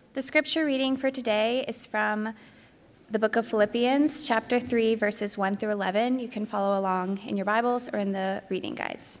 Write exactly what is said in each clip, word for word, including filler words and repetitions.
The scripture reading for today is from the book of Philippians, chapter three, verses one through eleven. You can follow along in your Bibles or in the reading guides.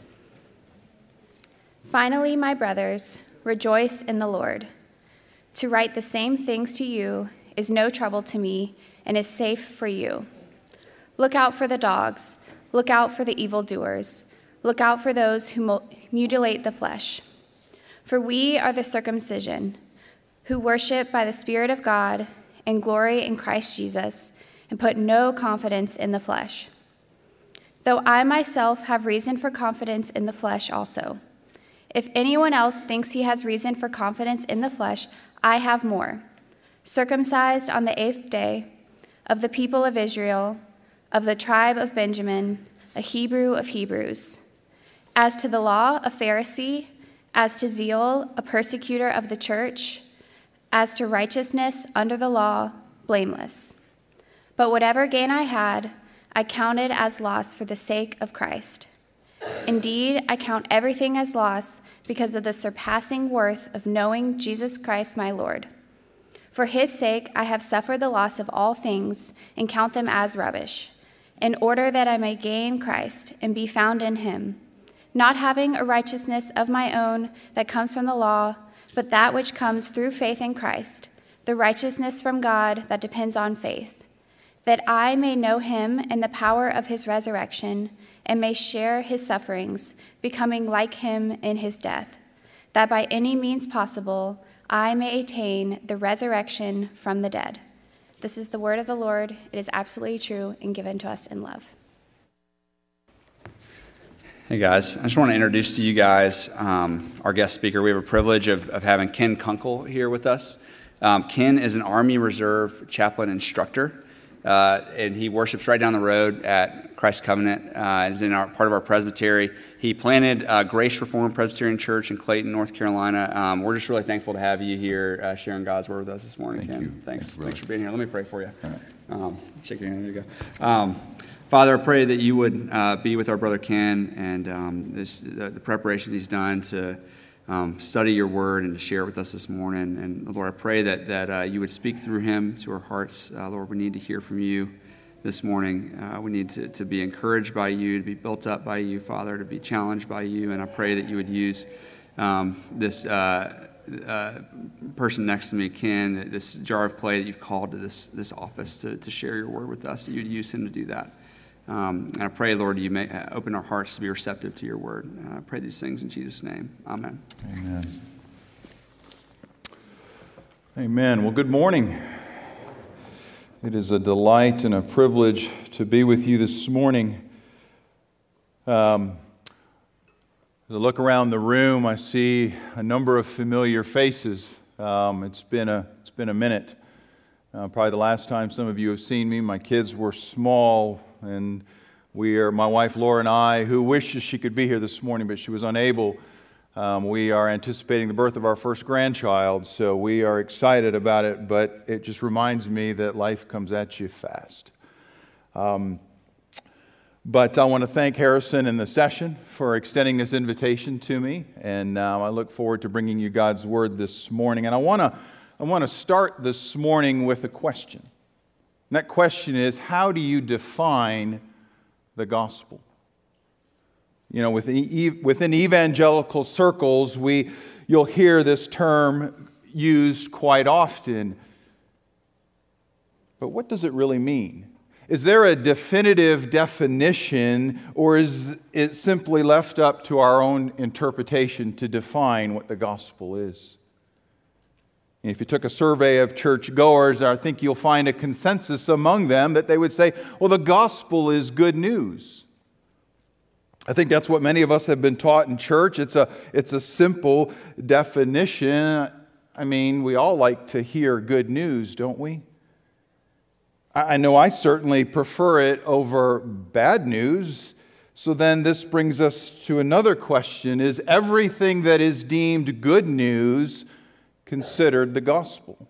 Finally, my brothers, rejoice in the Lord. To write the same things to you is no trouble to me and is safe for you. Look out for the dogs. Look out for the evildoers. Look out for those who mutilate the flesh. For we are the circumcision, who worship by the Spirit of God and glory in Christ Jesus, and put no confidence in the flesh. Though I myself have reason for confidence in the flesh also. If anyone else thinks he has reason for confidence in the flesh, I have more. Circumcised on the eighth day, of the people of Israel, of the tribe of Benjamin, a Hebrew of Hebrews. As to the law, a Pharisee. As to zeal, a persecutor of the church. As to righteousness under the law, blameless. But whatever gain I had, I counted as loss for the sake of Christ. Indeed, I count everything as loss because of the surpassing worth of knowing Jesus Christ my Lord. For his sake I have suffered the loss of all things and count them as rubbish, in order that I may gain Christ and be found in him, not having a righteousness of my own that comes from the law, but that which comes through faith in Christ, the righteousness from God that depends on faith, that I may know him and the power of his resurrection, and may share his sufferings, becoming like him in his death, that by any means possible I may attain the resurrection from the dead. This is the word of the Lord. It is absolutely true and given to us in love. Hey guys, I just want to introduce to you guys um, our guest speaker. We have a privilege of, of having Ken Kunkel here with us. Um, Ken is an Army Reserve chaplain instructor, uh, and he worships right down the road at Christ Covenant. Uh, is in our part of our presbytery. He planted uh, Grace Reformed Presbyterian Church in Clayton, North Carolina. Um, we're just really thankful to have you here uh, sharing God's word with us this morning, Thank Ken. you. Thanks. Thank you, Thanks for being here. Let me pray for you. All right. Um, shake your hand. There you go. Um, Father, I pray that you would uh, be with our brother Ken and um, this, the, the preparations he's done to um, study your word and to share it with us this morning. And Lord, I pray that that uh, you would speak through him to our hearts. Uh, Lord, we need to hear from you this morning. Uh, we need to, to be encouraged by you, to be built up by you, Father, to be challenged by you. And I pray that you would use um, this uh, uh, person next to me, Ken, this jar of clay that you've called to this, this office to, to share your word with us, that you'd use him to do that. Um, and I pray, Lord, you may open our hearts to be receptive to your word. Uh, I pray these things in Jesus' name. Amen. Amen. Amen. Well, good morning. It is a delight and a privilege to be with you this morning. Um, as I look around the room, I see a number of familiar faces. Um, it's been a it's been a minute. Uh, probably the last time some of you have seen me, my kids were small. And we are, my wife Laura and I, who wishes she could be here this morning, but she was unable. Um, we are anticipating the birth of our first grandchild, so we are excited about it, but it just reminds me that life comes at you fast. Um, but I want to thank Harrison and the session for extending this invitation to me, and uh, I look forward to bringing you God's Word this morning. And I want to I want to start this morning with a question. And that question is, how do you define the gospel? You know, within, within evangelical circles, we you'll hear this term used quite often. But what does it really mean? Is there a definitive definition, or is it simply left up to our own interpretation to define what the gospel is? If you took a survey of churchgoers, I think you'll find a consensus among them that they would say, well, the gospel is good news. I think that's what many of us have been taught in church. It's a, it's a simple definition. I mean, we all like to hear good news, don't we? I know I certainly prefer it over bad news. So then this brings us to another question. Is everything that is deemed good news considered the gospel?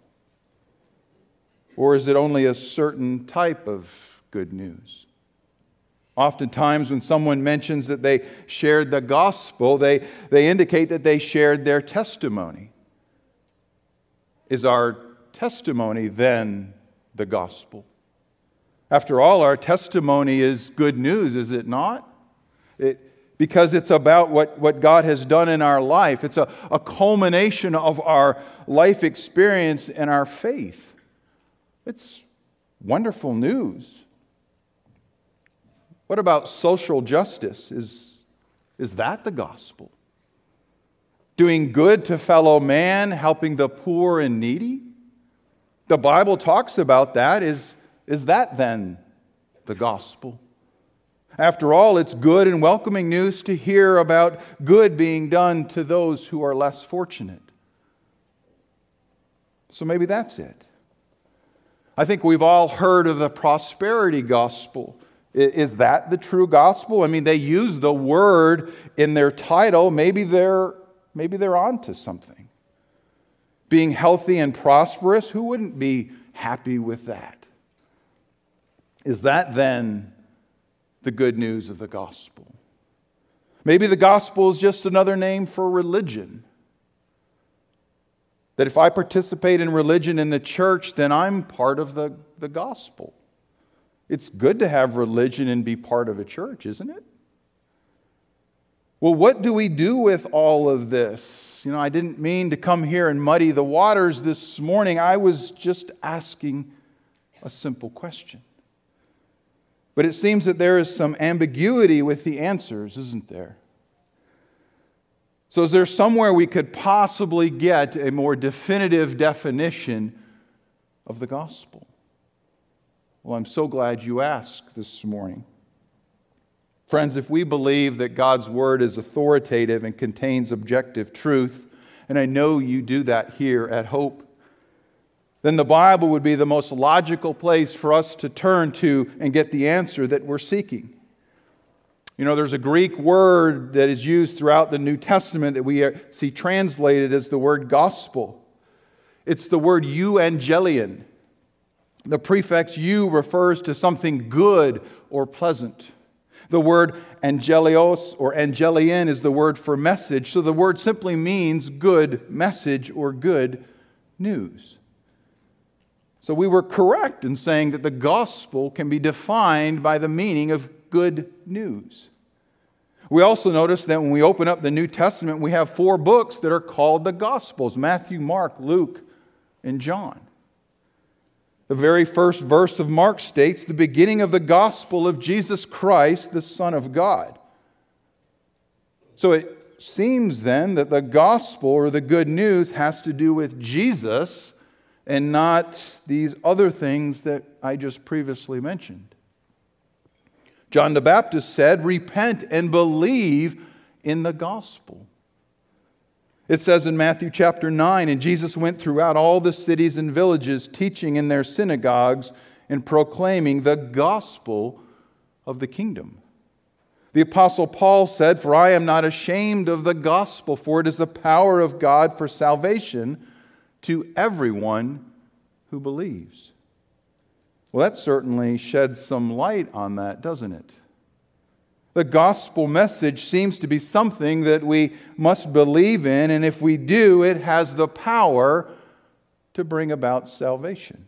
Or is it only a certain type of good news? Oftentimes when someone mentions that they shared the gospel, they, they indicate that they shared their testimony. Is our testimony then the gospel? After all, our testimony is good news, is it not? It, because it's about what, what God has done in our life. It's a, a culmination of our life experience and our faith. It's wonderful news. What about social justice? Is, is that the gospel? Doing good to fellow man, helping the poor and needy? The Bible talks about that. Is, is that then the gospel? After all, it's good and welcoming news to hear about good being done to those who are less fortunate. So maybe that's it. I think we've all heard of the prosperity gospel. Is that the true gospel? I mean, they use the word in their title. Maybe they're, maybe they're onto something. Being healthy and prosperous, who wouldn't be happy with that? Is that then the good news of the gospel? Maybe the gospel is just another name for religion. That if I participate in religion in the church, then I'm part of the, the gospel. It's good to have religion and be part of a church, isn't it? Well, what do we do with all of this? You know, I didn't mean to come here and muddy the waters this morning. I was just asking a simple question. But it seems that there is some ambiguity with the answers, isn't there? So is there somewhere we could possibly get a more definitive definition of the gospel? Well, I'm so glad you asked this morning. Friends, if we believe that God's Word is authoritative and contains objective truth, and I know you do that here at Hope, then the Bible would be the most logical place for us to turn to and get the answer that we're seeking. You know, there's a Greek word that is used throughout the New Testament that we see translated as the word gospel. It's the word euangelion. The prefix "eu" refers to something good or pleasant. The word angelios or angelion is the word for message, so the word simply means good message or good news. So we were correct in saying that the gospel can be defined by the meaning of good news. We also notice that when we open up the New Testament, we have four books that are called the Gospels: Matthew, Mark, Luke, and John. The very first verse of Mark states the beginning of the gospel of Jesus Christ, the Son of God. So it seems then that the gospel or the good news has to do with Jesus and not these other things that I just previously mentioned. John the Baptist said, "Repent and believe in the gospel." It says in Matthew chapter nine, "And Jesus went throughout all the cities and villages, teaching in their synagogues and proclaiming the gospel of the kingdom." The Apostle Paul said, "For I am not ashamed of the gospel, for it is the power of God for salvation to everyone who believes." Well, that certainly sheds some light on that, doesn't it? The gospel message seems to be something that we must believe in, and if we do, it has the power to bring about salvation.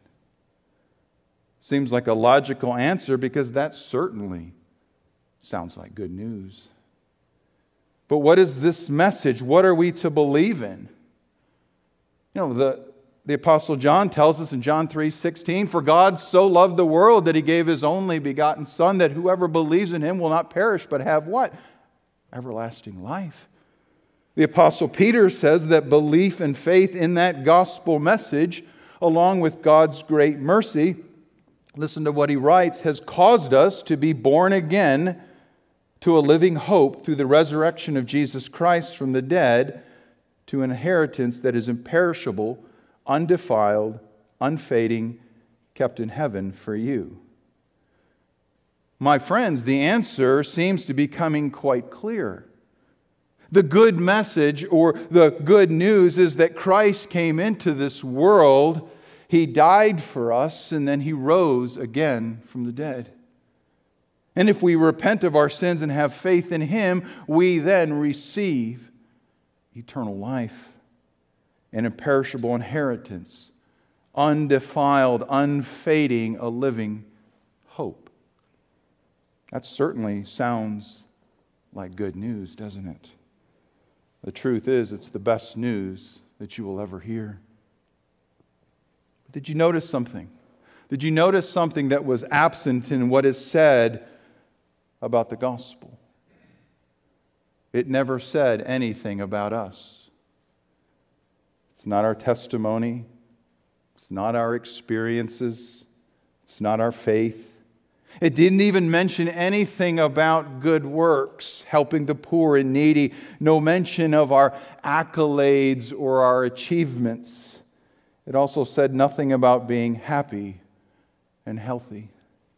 Seems like a logical answer because that certainly sounds like good news. But what is this message? What are we to believe in? You know, the, the Apostle John tells us in John three sixteen, "For God so loved the world that He gave His only begotten Son, that whoever believes in Him will not perish, but have" what? Everlasting life. The Apostle Peter says that belief and faith in that gospel message, along with God's great mercy, listen to what he writes, has caused us to be born again to a living hope through the resurrection of Jesus Christ from the dead, to an inheritance that is imperishable, undefiled, unfading, kept in heaven for you. My friends, the answer seems to be coming quite clear. The good message or the good news is that Christ came into this world, He died for us, and then He rose again from the dead. And if we repent of our sins and have faith in Him, we then receive eternal life. an imperishable inheritance, undefiled, unfading, a living hope. That certainly sounds like good news, doesn't it? The truth is, it's the best news that you will ever hear. But did you notice something? Did you notice something that was absent in what is said about the gospel? It never said anything about us. It's not our testimony. It's not our experiences. It's not our faith. It didn't even mention anything about good works, helping the poor and needy. No mention of our accolades or our achievements. It also said nothing about being happy and healthy.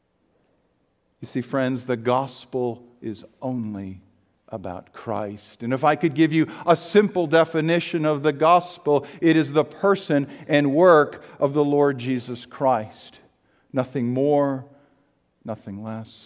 You see, friends, the gospel is only about Christ. And if I could give you a simple definition of the gospel, it is the person and work of the Lord Jesus Christ. Nothing more, nothing less.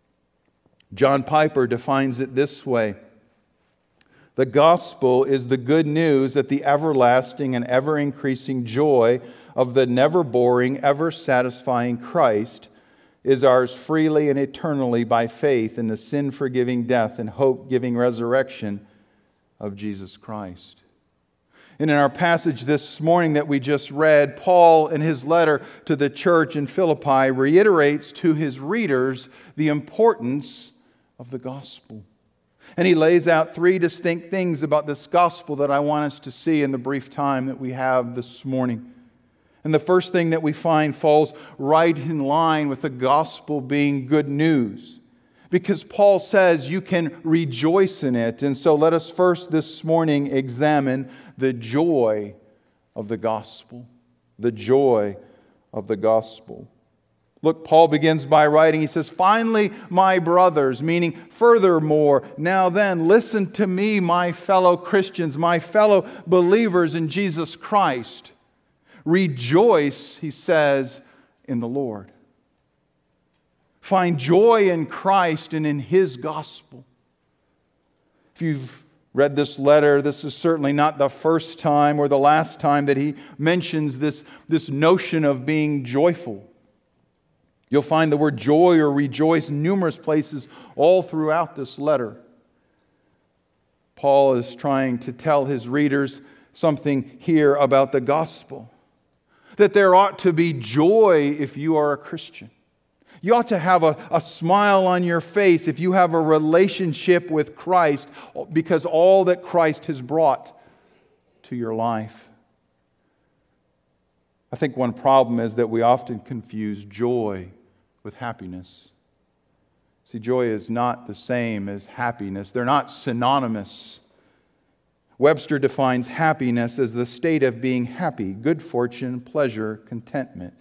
John Piper defines it this way: the gospel is the good news that the everlasting and ever-increasing joy of the never-boring, ever-satisfying Christ is ours freely and eternally by faith in the sin-forgiving death and hope-giving resurrection of Jesus Christ. And in our passage this morning that we just read, Paul, in his letter to the church in Philippi, reiterates to his readers the importance of the gospel. And he lays out three distinct things about this gospel that I want us to see in the brief time that we have this morning. And the first thing that we find falls right in line with the gospel being good news, because Paul says you can rejoice in it. And so let us first this morning examine the joy of the gospel. The joy of the gospel. Look, Paul begins by writing, he says, "Finally, my brothers," meaning furthermore, now then, listen to me, my fellow Christians, my fellow believers in Jesus Christ. Rejoice, he says, in the Lord. Find joy in Christ and in His gospel. If you've read this letter, this is certainly not the first time or the last time that he mentions this, this notion of being joyful. You'll find the word joy or rejoice in numerous places all throughout this letter. Paul is trying to tell his readers something here about the gospel. That there ought to be joy if you are a Christian. You ought to have a, a smile on your face if you have a relationship with Christ, because all that Christ has brought to your life. I think one problem is that we often confuse joy with happiness. See, joy is not the same as happiness. They're not synonymous. Webster defines happiness as the state of being happy, good fortune, pleasure, contentment.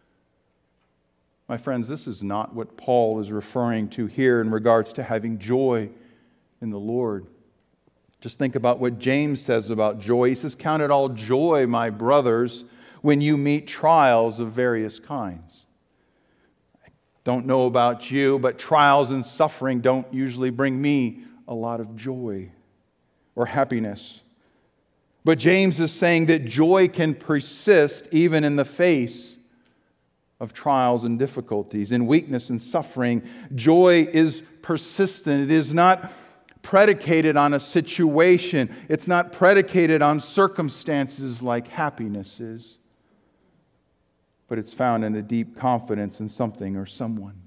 My friends, this is not what Paul is referring to here in regards to having joy in the Lord. Just think about what James says about joy. He says, "Count it all joy, my brothers, when you meet trials of various kinds." I don't know about you, but trials and suffering don't usually bring me a lot of joy or happiness. But James is saying that joy can persist even in the face of trials and difficulties, in weakness and suffering. Joy is persistent. It is not predicated on a situation. It's not predicated on circumstances like happiness is. But it's found in a deep confidence in something or someone.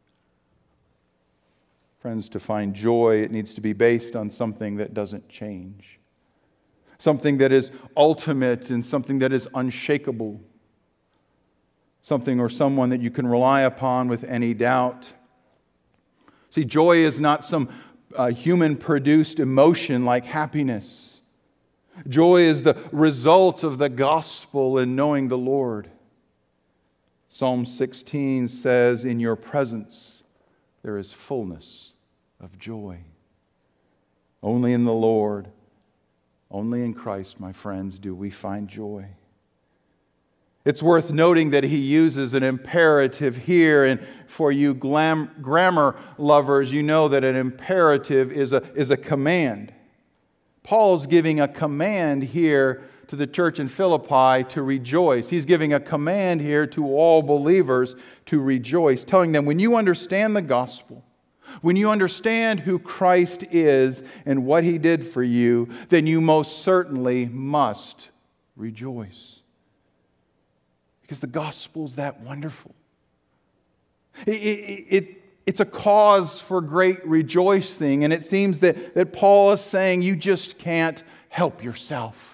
Friends, to find joy, it needs to be based on something that doesn't change. Something that is ultimate and something that is unshakable. Something or someone that you can rely upon with any doubt. See, joy is not some uh, human-produced emotion like happiness. Joy is the result of the gospel in knowing the Lord. Psalm sixteen says, "In your presence there is fullness of joy." Only in the Lord, only in Christ, my friends, do we find joy. It's worth noting that he uses an imperative here, and for you glam- grammar lovers, you know that an imperative is a, is a command. Paul's giving a command here to the church in Philippi to rejoice. He's giving a command here to all believers to rejoice, telling them, when you understand the gospel, when you understand who Christ is and what He did for you, then you most certainly must rejoice. Because the gospel's that wonderful. It, it, it, it's a cause for great rejoicing, and it seems that, that Paul is saying you just can't help yourself.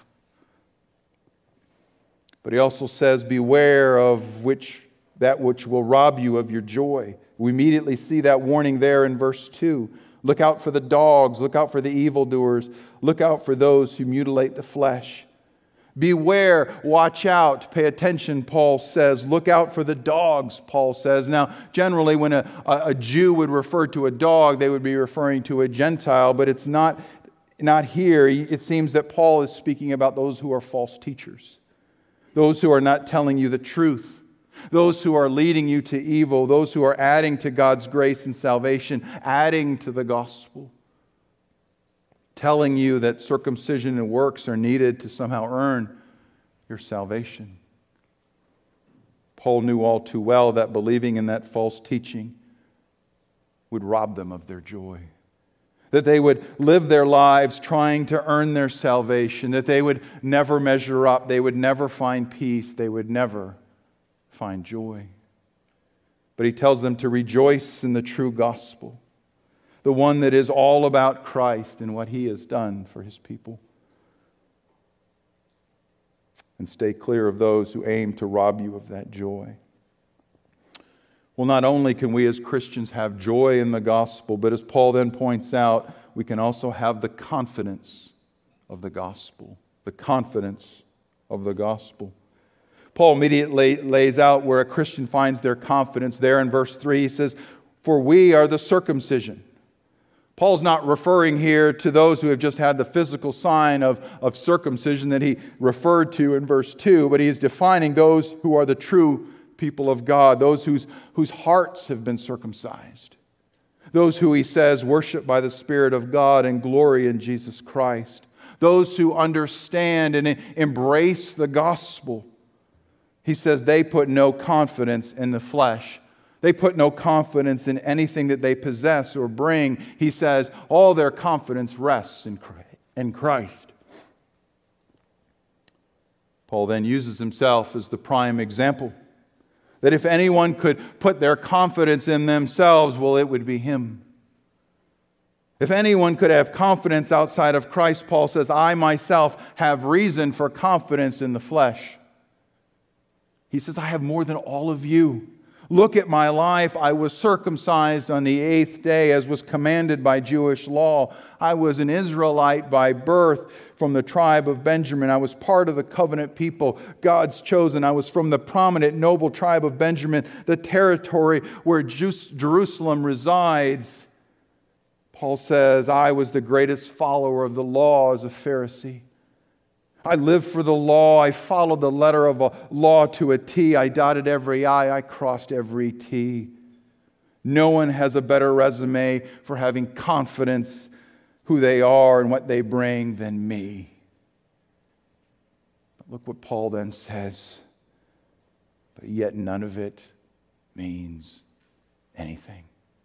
But he also says, beware of which that which will rob you of your joy. We immediately see that warning there in verse two. Look out for the dogs, look out for the evildoers, look out for those who mutilate the flesh. Beware, watch out, pay attention, Paul says. Look out for the dogs, Paul says. Now, generally, when a, a Jew would refer to a dog, they would be referring to a Gentile, but it's not, not here. It seems that Paul is speaking about those who are false teachers, those who are not telling you the truth, those who are leading you to evil, those who are adding to God's grace and salvation, adding to the gospel, telling you that circumcision and works are needed to somehow earn your salvation. Paul knew all too well that believing in that false teaching would rob them of their joy. That they would live their lives trying to earn their salvation. That they would never measure up. They would never find peace. They would never find joy. But he tells them to rejoice in the true gospel. The one that is all about Christ and what He has done for His people. And stay clear of those who aim to rob you of that joy. Well, not only can we as Christians have joy in the gospel, but as Paul then points out, we can also have the confidence of the gospel. The confidence of the gospel. Paul immediately lays out where a Christian finds their confidence. There in verse three, he says, "For we are the circumcision." Paul's not referring here to those who have just had the physical sign of, of circumcision that he referred to in verse two, but he is defining those who are the true people of God, those whose, whose hearts have been circumcised, those who, he says, worship by the Spirit of God and glory in Jesus Christ, those who understand and embrace the gospel. He says they put no confidence in the flesh. They put no confidence in anything that they possess or bring. He says all their confidence rests in Christ. Paul then uses himself as the prime example. That if anyone could put their confidence in themselves, well, it would be him. If anyone could have confidence outside of Christ, Paul says, I myself have reason for confidence in the flesh. He says, I have more than all of you. Look at my life. I was circumcised on the eighth day as was commanded by Jewish law. I was an Israelite by birth from the tribe of Benjamin. I was part of the covenant people, God's chosen. I was from the prominent noble tribe of Benjamin, the territory where Jerusalem resides. Paul says, I was the greatest follower of the law as a Pharisee. I lived for the law. I followed the letter of a law to a T. I dotted every I. I crossed every T. No one has a better resume for having confidence who they are and what they bring than me. But look what Paul then says. But yet none of it means anything.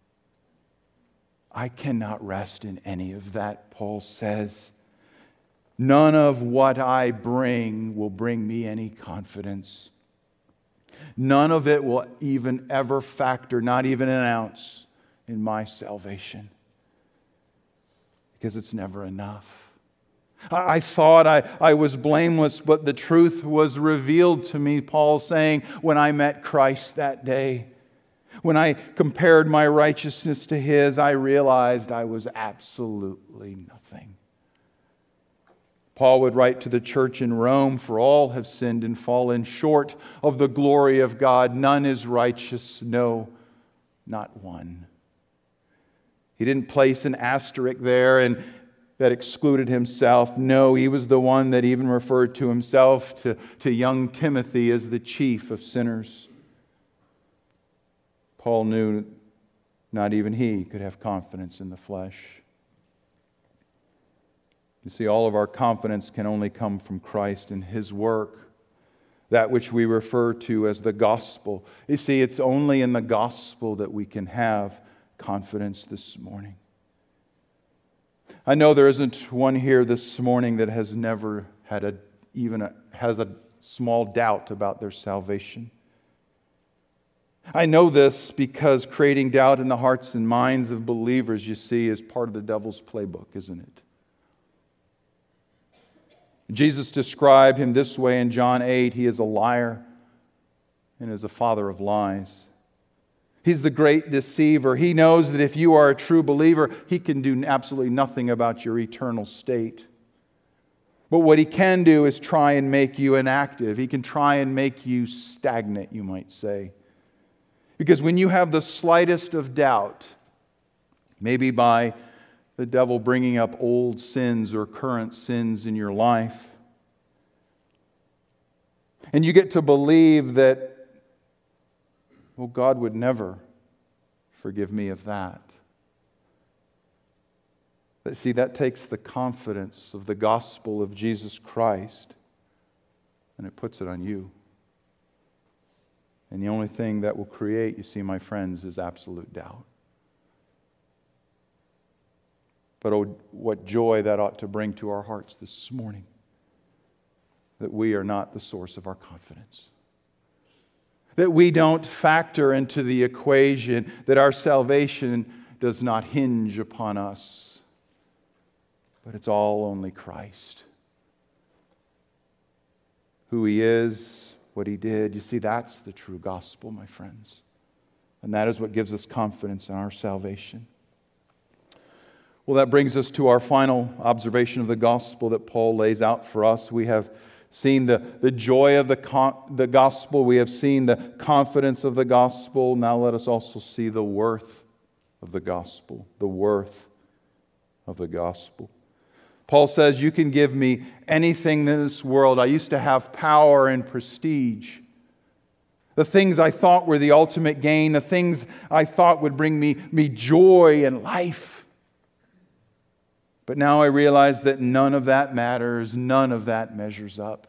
I cannot rest in any of that, Paul says. None of what I bring will bring me any confidence. None of it will even ever factor, not even an ounce, in my salvation. Because it's never enough. I, I thought I, I was blameless, but the truth was revealed to me, Paul's saying, when I met Christ that day. When I compared my righteousness to His, I realized I was absolutely nothing. Paul would write to the church in Rome, for all have sinned and fallen short of the glory of God. None is righteous, no, not one. He didn't place an asterisk there and that excluded himself. No, he was the one that even referred to himself to, to young Timothy as the chief of sinners. Paul knew not even he could have confidence in the flesh. You see, all of our confidence can only come from Christ and His work, that which we refer to as the gospel. You see, it's only in the gospel that we can have confidence this morning. I know there isn't one here this morning that has never had a, even a, has a small doubt about their salvation. I know this because creating doubt in the hearts and minds of believers, you see, is part of the devil's playbook, isn't it? Jesus described Him this way in John eight. He is a liar and is a father of lies. He's the great deceiver. He knows that if you are a true believer, He can do absolutely nothing about your eternal state. But what He can do is try and make you inactive. He can try and make you stagnant, you might say. Because when you have the slightest of doubt, maybe by the devil bringing up old sins or current sins in your life, and you get to believe that, well, God would never forgive me of that. But see, that takes the confidence of the gospel of Jesus Christ and it puts it on you. And the only thing that will create, you see, my friends, is absolute doubt. But oh, what joy that ought to bring to our hearts this morning, that we are not the source of our confidence. That we don't factor into the equation that our salvation does not hinge upon us, but it's all only Christ. Who He is, what He did. You see, that's the true gospel, my friends. And that is what gives us confidence in our salvation. Well, that brings us to our final observation of the gospel that Paul lays out for us. We have seen the, the joy of the, con- the gospel. We have seen the confidence of the gospel. Now let us also see the worth of the gospel. The worth of the gospel. Paul says, you can give me anything in this world. I used to have power and prestige. The things I thought were the ultimate gain. The things I thought would bring me, me joy and life. But now I realize that none of that matters. None of that measures up.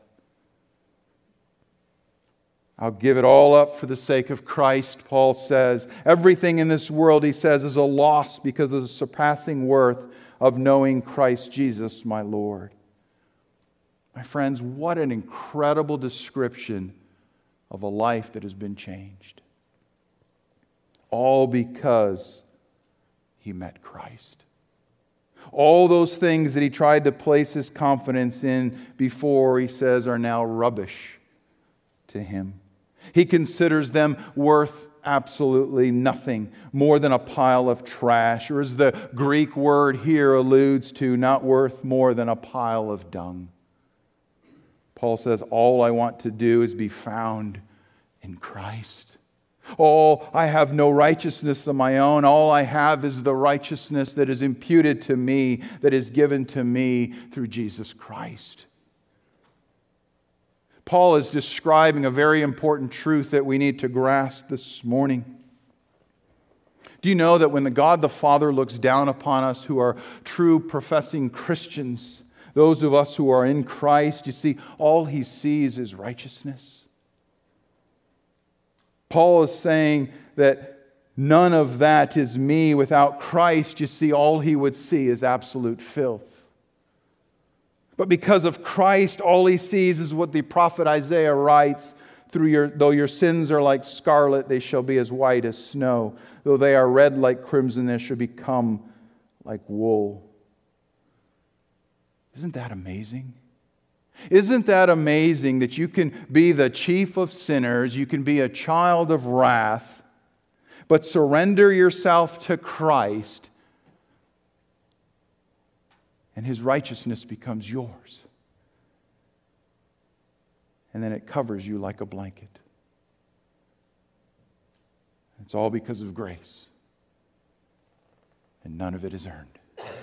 I'll give it all up for the sake of Christ, Paul says. Everything in this world, he says, is a loss because of the surpassing worth of knowing Christ Jesus, my Lord. My friends, what an incredible description of a life that has been changed. All because he met Christ. All those things that he tried to place his confidence in before, he says, are now rubbish to him. He considers them worth absolutely nothing, more than a pile of trash, or as the Greek word here alludes to, not worth more than a pile of dung. Paul says, all I want to do is be found in Christ. Oh, I have no righteousness of my own. All I have is the righteousness that is imputed to me, that is given to me through Jesus Christ. Paul is describing a very important truth that we need to grasp this morning. Do you know that when the God the Father looks down upon us who are true professing Christians, those of us who are in Christ, you see, all He sees is righteousness? Paul is saying that none of that is me without Christ. You see, all he would see is absolute filth. But because of Christ, all he sees is what the prophet Isaiah writes, through your, though your sins are like scarlet, they shall be as white as snow. Though they are red like crimson, they shall become like wool. Isn't that amazing? Isn't that amazing that you can be the chief of sinners, you can be a child of wrath, but surrender yourself to Christ, and His righteousness becomes yours. And then it covers you like a blanket. It's all because of grace. And none of it is earned.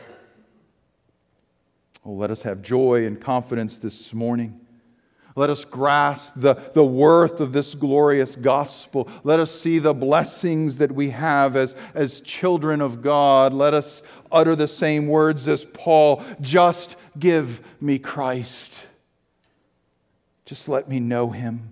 Oh, let us have joy and confidence this morning. Let us grasp the, the worth of this glorious gospel. Let us see the blessings that we have as, as children of God. Let us utter the same words as Paul. Just give me Christ. Just let me know Him.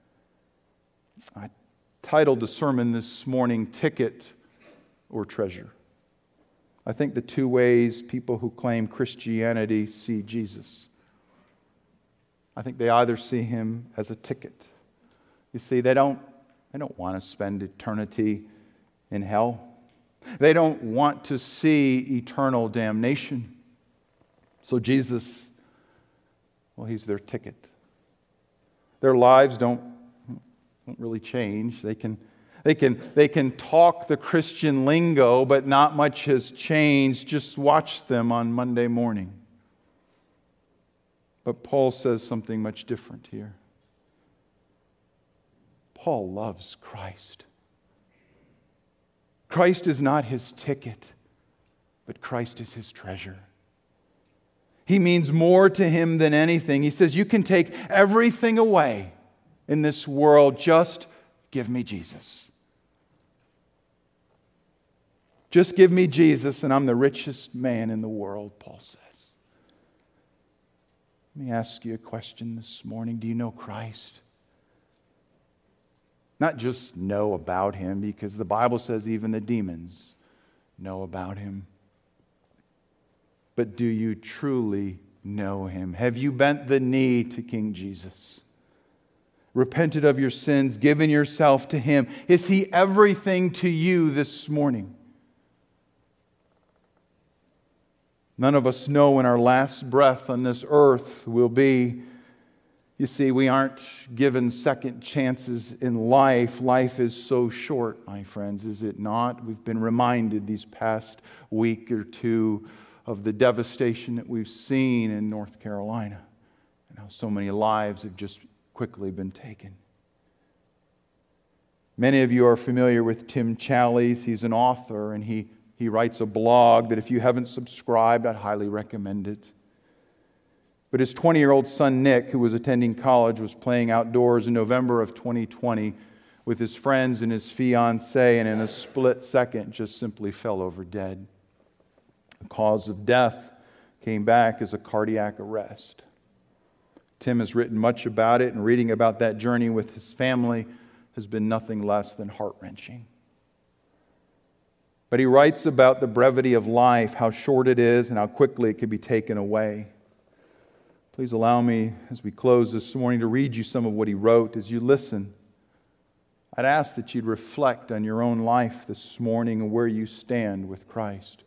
I titled the sermon this morning, Ticket or Treasure. I think the two ways people who claim Christianity see Jesus. I think they either see Him as a ticket. You see, they don't, they don't want to spend eternity in hell. They don't want to see eternal damnation. So Jesus, well, He's their ticket. Their lives don't, don't really change. They can, they can, they can talk the Christian lingo, but not much has changed. Just watch them on Monday morning. But Paul says something much different here. Paul loves Christ. Christ is not his ticket, but Christ is his treasure. He means more to him than anything. He says, you can take everything away in this world, just give me Jesus. Just give me Jesus, and I'm the richest man in the world, Paul says. Let me ask you a question this morning. Do you know Christ? Not just know about Him, because the Bible says even the demons know about Him. But do you truly know Him? Have you bent the knee to King Jesus? Repented of your sins, given yourself to Him? Is He everything to you this morning? None of us know when our last breath on this earth will be. You see, we aren't given second chances in life. Life is so short, my friends, is it not? We've been reminded these past week or two of the devastation that we've seen in North Carolina and how so many lives have just quickly been taken. Many of you are familiar with Tim Challies. He's an author, and he, he writes a blog that if you haven't subscribed, I'd highly recommend it. But his twenty-year-old son, Nick, who was attending college, was playing outdoors in November of twenty twenty with his friends and his fiancée, and in a split second just simply fell over dead. The cause of death came back as a cardiac arrest. Tim has written much about it, and reading about that journey with his family has been nothing less than heart-wrenching. But he writes about the brevity of life, how short it is, and how quickly it can be taken away. Please allow me, as we close this morning, to read you some of what he wrote. As you listen, I'd ask that you'd reflect on your own life this morning and where you stand with Christ.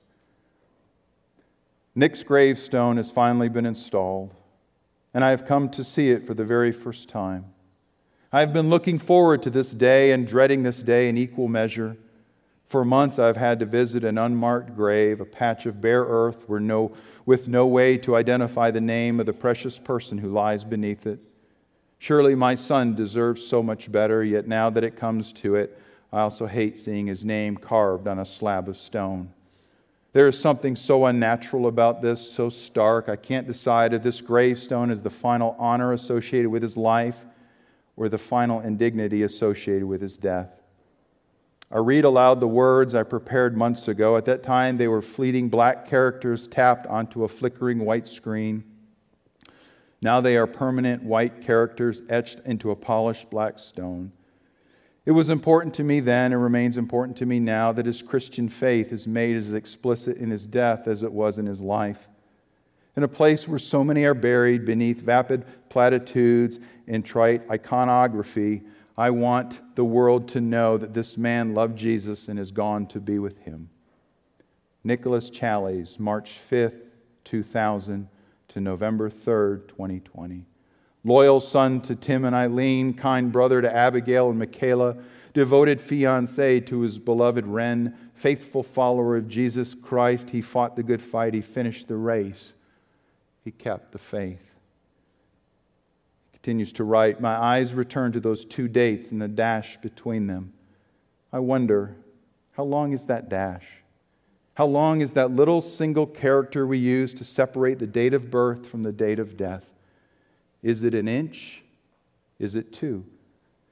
Nick's gravestone has finally been installed, and I have come to see it for the very first time. I have been looking forward to this day and dreading this day in equal measure. For months I've had to visit an unmarked grave, a patch of bare earth where no, with no way to identify the name of the precious person who lies beneath it. Surely my son deserves so much better, yet now that it comes to it, I also hate seeing his name carved on a slab of stone. There is something so unnatural about this, so stark. I can't decide if this gravestone is the final honor associated with his life or the final indignity associated with his death. I read aloud the words I prepared months ago. At that time, they were fleeting black characters tapped onto a flickering white screen. Now they are permanent white characters etched into a polished black stone. It was important to me then and remains important to me now that his Christian faith is made as explicit in his death as it was in his life. In a place where so many are buried beneath vapid platitudes and trite iconography, I want the world to know that this man loved Jesus and is gone to be with Him. Nicholas Challies, March fifth, two thousand to November third, twenty twenty. Loyal son to Tim and Eileen, kind brother to Abigail and Michaela, devoted fiancé to his beloved Ren, faithful follower of Jesus Christ. He fought the good fight. He finished the race. He kept the faith. Continues to write, my eyes return to those two dates and the dash between them. I wonder, how long is that dash? How long is that little single character we use to separate the date of birth from the date of death? Is it an inch? Is it two?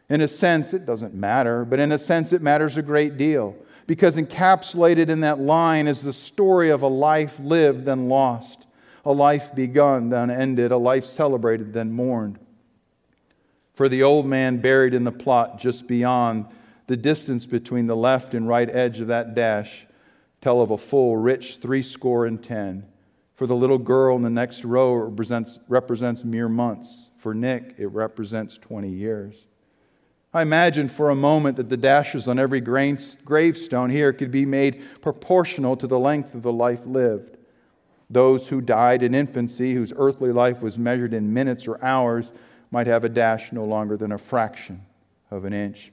In a sense, it doesn't matter, but in a sense, it matters a great deal. Because encapsulated in that line is the story of a life lived then lost, a life begun then ended, a life celebrated then mourned. For the old man buried in the plot just beyond, the distance between the left and right edge of that dash tell of a full, rich three score and ten. For the little girl in the next row, it represents, represents mere months. For Nick, it represents twenty years. I imagine for a moment that the dashes on every gravestone here could be made proportional to the length of the life lived. Those who died in infancy, whose earthly life was measured in minutes or hours, might have a dash no longer than a fraction of an inch.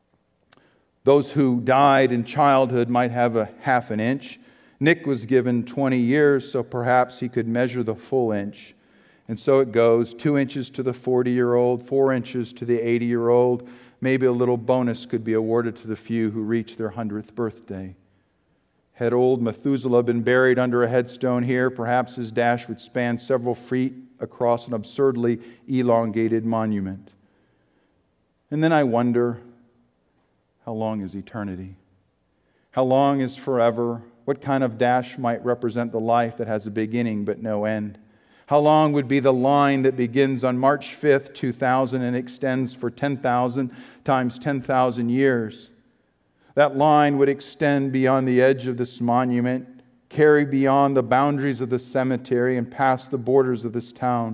Those who died in childhood might have a half an inch. Nick was given twenty years, so perhaps he could measure the full inch. And so it goes, two inches to the forty-year-old, four inches to the eighty-year-old. Maybe a little bonus could be awarded to the few who reach their hundredth birthday. Had old Methuselah been buried under a headstone here, perhaps his dash would span several feet across an absurdly elongated monument. And then I wonder, how long is eternity? How long is forever? What kind of dash might represent the life that has a beginning but no end? How long would be the line that begins on March fifth, two thousand and extends for ten thousand times ten thousand years? That line would extend beyond the edge of this monument, carry beyond the boundaries of the cemetery, and past the borders of this town.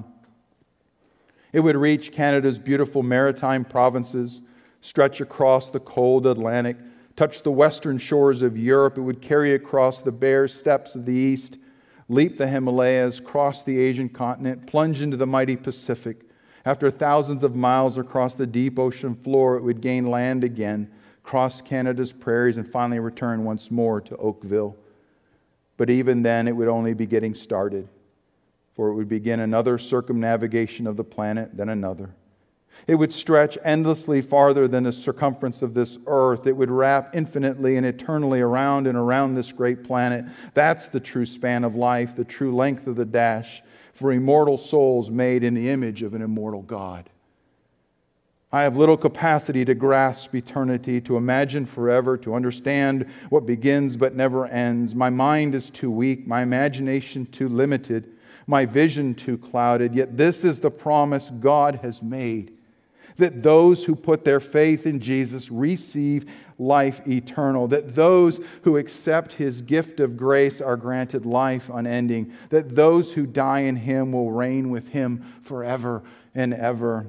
It would reach Canada's beautiful maritime provinces, stretch across the cold Atlantic, touch the western shores of Europe. It would carry across the bare steppes of the east, leap the Himalayas, cross the Asian continent, plunge into the mighty Pacific. After thousands of miles across the deep ocean floor, it would gain land again, cross Canada's prairies, and finally return once more to Oakville. But even then, it would only be getting started, for it would begin another circumnavigation of the planet, then another. It would stretch endlessly farther than the circumference of this earth. It would wrap infinitely and eternally around and around this great planet. That's the true span of life, the true length of the dash for immortal souls made in the image of an immortal God. I have little capacity to grasp eternity, to imagine forever, to understand what begins but never ends. My mind is too weak, my imagination too limited, my vision too clouded. Yet this is the promise God has made, that those who put their faith in Jesus receive life eternal, that those who accept His gift of grace are granted life unending, that those who die in Him will reign with Him forever and ever.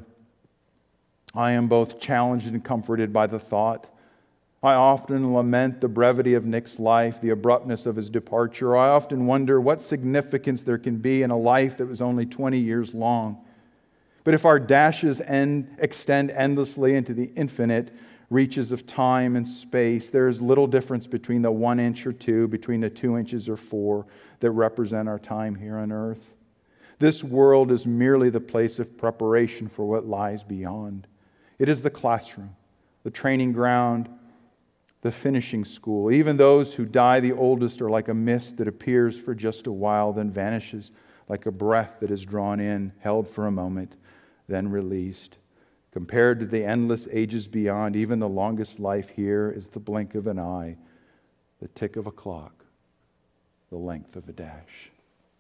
I am both challenged and comforted by the thought. I often lament the brevity of Nick's life, the abruptness of his departure. I often wonder what significance there can be in a life that was only twenty years long. But if our dashes end, extend endlessly into the infinite reaches of time and space, there is little difference between the one inch or two, between the two inches or four that represent our time here on earth. This world is merely the place of preparation for what lies beyond. It is the classroom, the training ground, the finishing school. Even those who die the oldest are like a mist that appears for just a while, then vanishes, like a breath that is drawn in, held for a moment, then released. Compared to the endless ages beyond, even the longest life here is the blink of an eye, the tick of a clock, the length of a dash.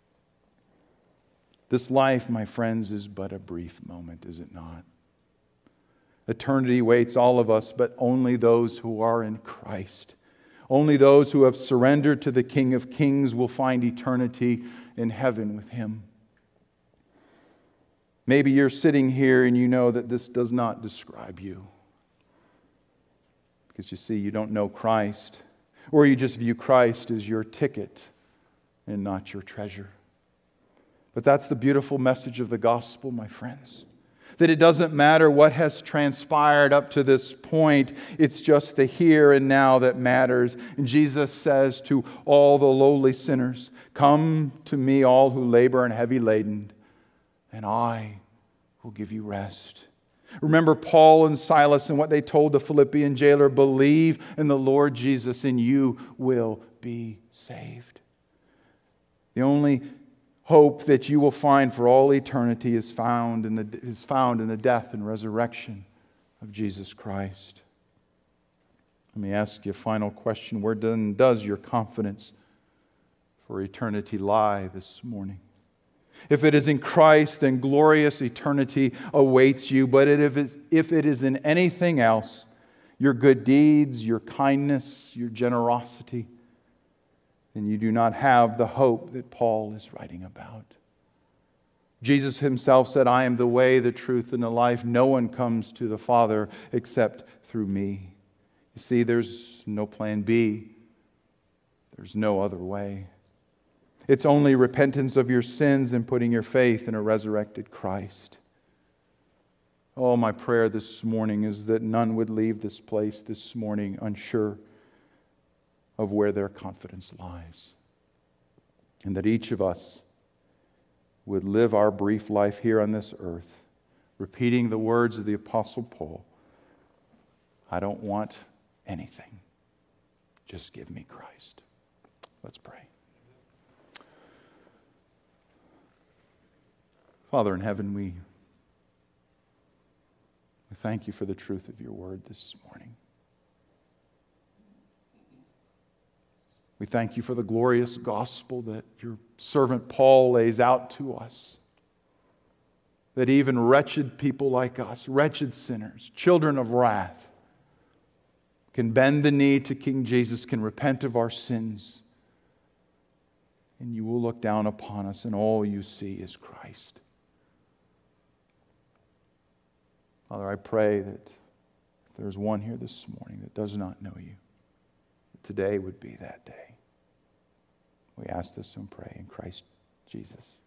This life, my friends, is but a brief moment, is it not? Eternity waits all of us, but only those who are in Christ. Only those who have surrendered to the King of Kings will find eternity in heaven with Him. Maybe you're sitting here and you know that this does not describe you. Because you see, you don't know Christ. Or you just view Christ as your ticket and not your treasure. But that's the beautiful message of the gospel, my friends. That it doesn't matter what has transpired up to this point. It's just the here and now that matters. And Jesus says to all the lowly sinners, "Come to me, all who labor and heavy laden, and I will give you rest." Remember Paul and Silas and what they told the Philippian jailer, "Believe in the Lord Jesus and you will be saved." The only hope that you will find for all eternity is found in the, is found in the death and resurrection of Jesus Christ. Let me ask you a final question. Where then does your confidence for eternity lie this morning? If it is in Christ, then glorious eternity awaits you. But if it is in anything else, your good deeds, your kindness, your generosity, then you do not have the hope that Paul is writing about. Jesus himself said, I am the way, the truth, and the life. No one comes to the Father except through me. You see, there's no plan B. There's no other way. It's only repentance of your sins and putting your faith in a resurrected Christ. Oh, my prayer this morning is that none would leave this place this morning unsure of where their confidence lies. And that each of us would live our brief life here on this earth, repeating the words of the Apostle Paul, I don't want anything. Just give me Christ. Let's pray. Father in heaven, we, we thank you for the truth of your word this morning. We thank you for the glorious gospel that your servant Paul lays out to us. That even wretched people like us, wretched sinners, children of wrath, can bend the knee to King Jesus, can repent of our sins, and you will look down upon us, and all you see is Christ. Father, I pray that if there's one here this morning that does not know you, that today would be that day. We ask this and pray in Christ Jesus.